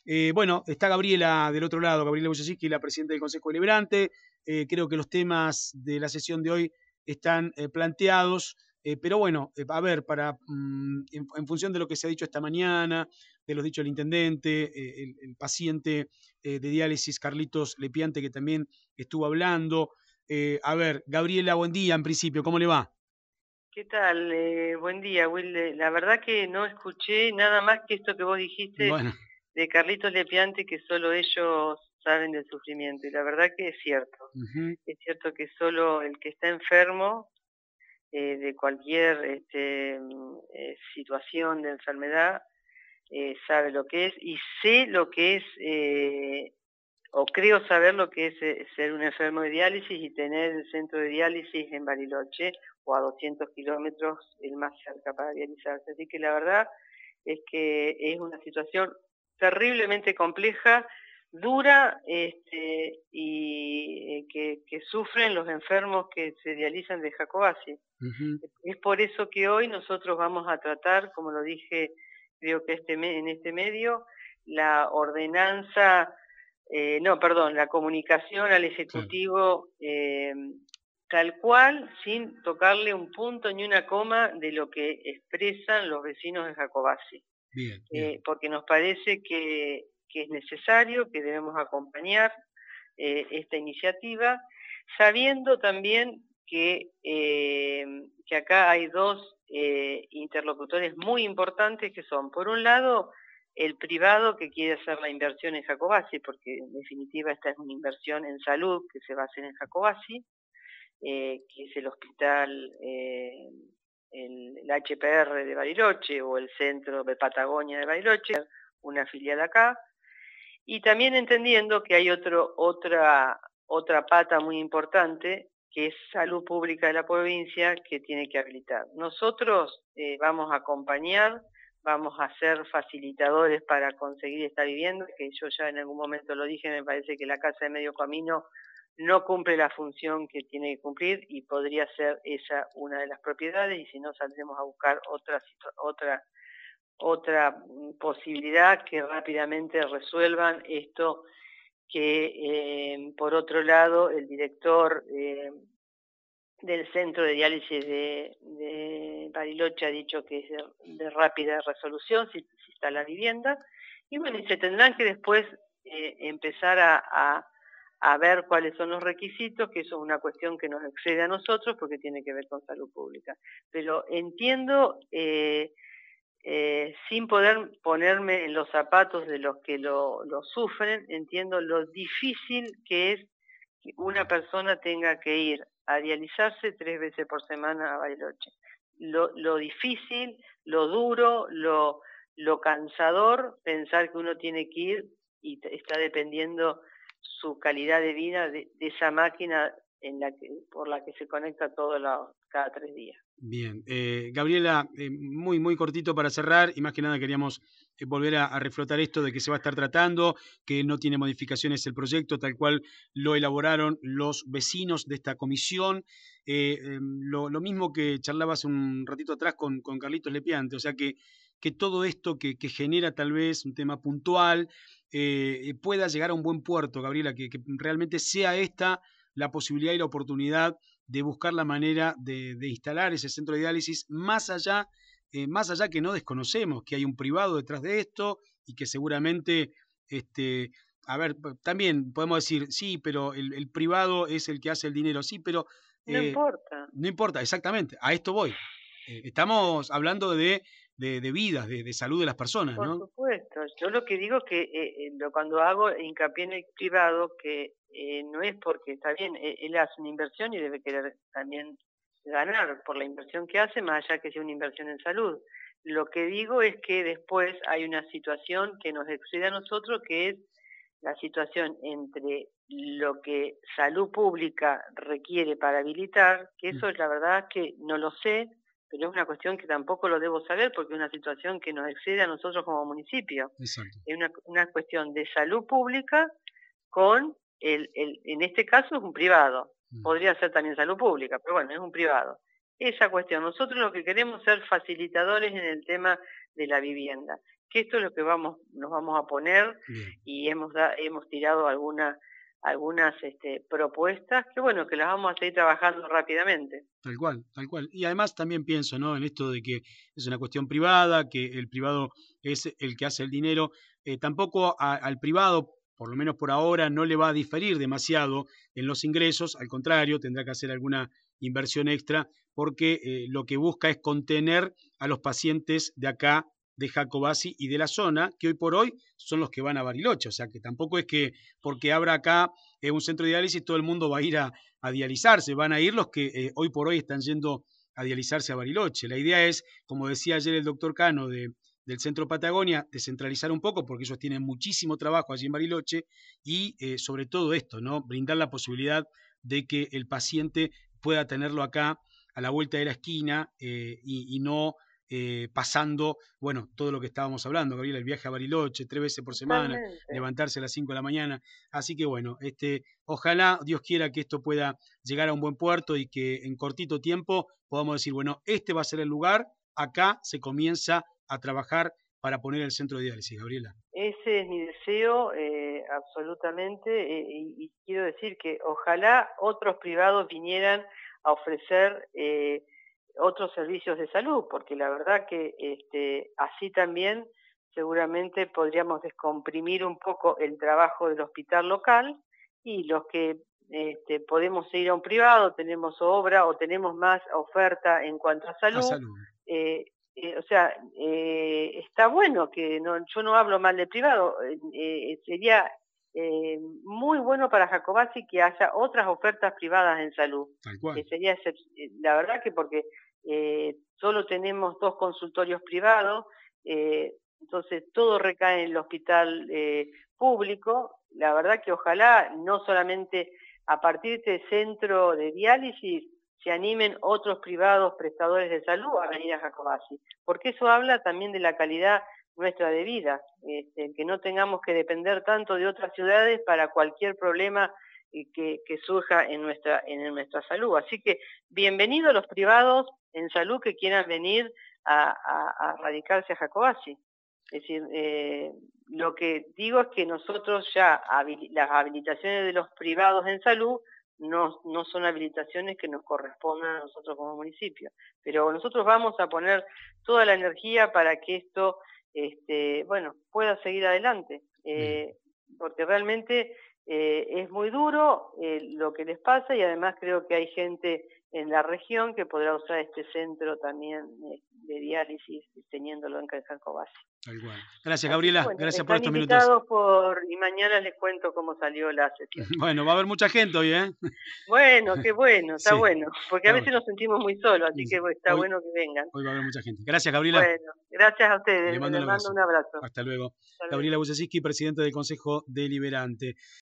Bueno, está Gabriela del otro lado, Gabriela Wojcicki, la presidenta del Consejo Deliberante. Creo que los temas de la sesión de hoy están planteados, pero bueno, a ver, en función de lo que se ha dicho esta mañana, de los dichos del intendente, el paciente de diálisis Carlitos Lepiante, que también estuvo hablando. A ver, Gabriela, buen día en principio, ¿cómo le va? ¿Qué tal? Buen día, Will. La verdad que no escuché nada más que esto que vos dijiste Bueno, de Carlitos Lepiante, que solo ellos saben del sufrimiento. Y la verdad que es cierto. ujú, Es cierto que solo el que está enfermo de cualquier situación de enfermedad sabe lo que es y sé lo que es o creo saber lo que es ser un enfermo de diálisis y tener el centro de diálisis en Bariloche o a 200 kilómetros el más cerca para dializarse. Así que la verdad es que es una situación terriblemente compleja, dura y que sufren los enfermos que se dializan de Jacobacci. ujú, Es por eso que hoy nosotros vamos a tratar, como lo dije, creo que en este medio, la ordenanza, no, perdón, la comunicación al claro, Ejecutivo tal cual, sin tocarle un punto ni una coma de lo que expresan los vecinos de Jacobacci. bien, bien. Porque nos parece que es necesario, que debemos acompañar esta iniciativa, sabiendo también que acá hay dos interlocutores muy importantes que son, por un lado, el privado que quiere hacer la inversión en Jacobacci, porque en definitiva esta es una inversión en salud que se va a hacer en Jacobacci, que es el hospital, el HPR de Bariloche o el centro de Patagonia de Bariloche, una filial acá, y también entendiendo que hay otra pata muy importante, que es salud pública de la provincia, que tiene que habilitar. Nosotros vamos a acompañar, vamos a ser facilitadores para conseguir esta vivienda, que yo ya en algún momento lo dije, me parece que la Casa de Medio Camino no cumple la función que tiene que cumplir y podría ser esa una de las propiedades, y si no saldremos a buscar otra posibilidad que rápidamente resuelvan esto que por otro lado el director del centro de diálisis de Bariloche ha dicho que es de rápida resolución si está la vivienda, y bueno, y se tendrán que después empezar a ver cuáles son los requisitos, que eso es una cuestión que nos excede a nosotros porque tiene que ver con salud pública. Pero entiendo sin poder ponerme en los zapatos de los que lo sufren, entiendo lo difícil que es que una persona tenga que ir a dializarse 3 veces por semana a Bariloche. Lo difícil, lo duro, lo cansador, pensar que uno tiene que ir y está dependiendo su calidad de vida de esa máquina por la que se conecta cada 3 días. Bien, Gabriela, muy, muy cortito para cerrar, y más que nada queríamos volver a reflotar esto de que se va a estar tratando, que no tiene modificaciones el proyecto, tal cual lo elaboraron los vecinos de esta comisión. Lo mismo que charlaba hace un ratito atrás con Carlitos Lepiante, o sea que todo esto que genera tal vez un tema puntual pueda llegar a un buen puerto, Gabriela, que realmente sea esta la posibilidad y la oportunidad de buscar la manera de instalar ese centro de diálisis más allá que no desconocemos que hay un privado detrás de esto y que seguramente, este, a ver, también podemos decir, sí, pero el privado es el que hace el dinero, sí, pero No eh, importa. no importa, exactamente, a esto voy. Estamos hablando de vidas, de salud de las personas, Por ¿no? supuesto, yo lo que digo que cuando hago hincapié en el privado, que no es porque está bien, él hace una inversión y debe querer también ganar por la inversión que hace, más allá que sea una inversión en salud. Lo que digo es que después hay una situación que nos excede a nosotros, que es la situación entre lo que salud pública requiere para habilitar, que eso es la verdad que no lo sé, pero es una cuestión que tampoco lo debo saber porque es una situación que nos excede a nosotros como municipio. Exacto. Es una cuestión de salud pública con en este caso es un privado, podría ser también salud pública, pero bueno, es un privado. Esa cuestión, nosotros lo que queremos es ser facilitadores en el tema de la vivienda. que esto es lo que nos vamos a poner. Bien. Y hemos tirado algunas propuestas que bueno, que las vamos a seguir trabajando rápidamente. Tal cual, tal cual. Y además también pienso, ¿no?, en esto de que es una cuestión privada, que el privado es el que hace el dinero. Tampoco al privado, por lo menos por ahora, no le va a diferir demasiado en los ingresos, al contrario, tendrá que hacer alguna inversión extra, porque lo que busca es contener a los pacientes de acá, de Jacobacci y de la zona, que hoy por hoy son los que van a Bariloche. O sea que tampoco es que porque abra acá un centro de diálisis todo el mundo va a ir a dializarse, van a ir los que hoy por hoy están yendo a dializarse a Bariloche. La idea es, como decía ayer el doctor Cano del Centro Patagonia, descentralizar un poco, porque ellos tienen muchísimo trabajo allí en Bariloche, y sobre todo esto, ¿no?, brindar la posibilidad de que el paciente pueda tenerlo acá a la vuelta de la esquina y no pasando, bueno, todo lo que estábamos hablando, Gabriela, el viaje a Bariloche 3 veces por semana, Totalmente. levantarse a las 5 de la mañana. Así que bueno, ojalá Dios quiera que esto pueda llegar a un buen puerto y que en cortito tiempo podamos decir, bueno, este va a ser el lugar, acá se comienza a trabajar para poner el centro de diálisis, Gabriela. Ese es mi deseo, absolutamente, y quiero decir que ojalá otros privados vinieran a ofrecer otros servicios de salud, porque la verdad que así también seguramente podríamos descomprimir un poco el trabajo del hospital local, y los que podemos ir a un privado, tenemos obra o tenemos más oferta en cuanto a A salud. salud. O sea, está bueno que yo no hablo mal del privado, sería muy bueno para Jacobacci que haya otras ofertas privadas en salud. Tal cual. La verdad que porque solo tenemos 2 consultorios privados, entonces todo recae en el hospital público. La verdad que ojalá no solamente a partir de este centro de diálisis se animen otros privados prestadores de salud a venir a Jacobacci, porque eso habla también de la calidad nuestra de vida, que no tengamos que depender tanto de otras ciudades para cualquier problema que surja en nuestra salud. Así que bienvenidos los privados en salud que quieran venir a radicarse a Jacobacci. Es decir, lo que digo es que nosotros ya las habilitaciones de los privados en salud no son habilitaciones que nos correspondan a nosotros como municipio, pero nosotros vamos a poner toda la energía para que esto bueno, pueda seguir adelante, porque realmente es muy duro lo que les pasa, y además creo que hay gente en la región que podrá usar este centro también de diálisis teniéndolo en Jacobacci. Tal cual. Gracias, Así que Gabriela. bueno, Gracias por están estos minutos. invitados y mañana les cuento cómo salió la sesión. Bueno, va a haber mucha gente hoy, ¿eh? Bueno, qué bueno, está Sí, bueno, porque a está veces bueno. nos sentimos muy solos, así que está Hoy, bueno que vengan. hoy va a haber mucha gente. Gracias, Gabriela. Bueno, gracias a Le ustedes, mando un les mando abrazo. un abrazo. Hasta luego. Hasta luego. Gabriela Bucesiski, presidente del Consejo Deliberante.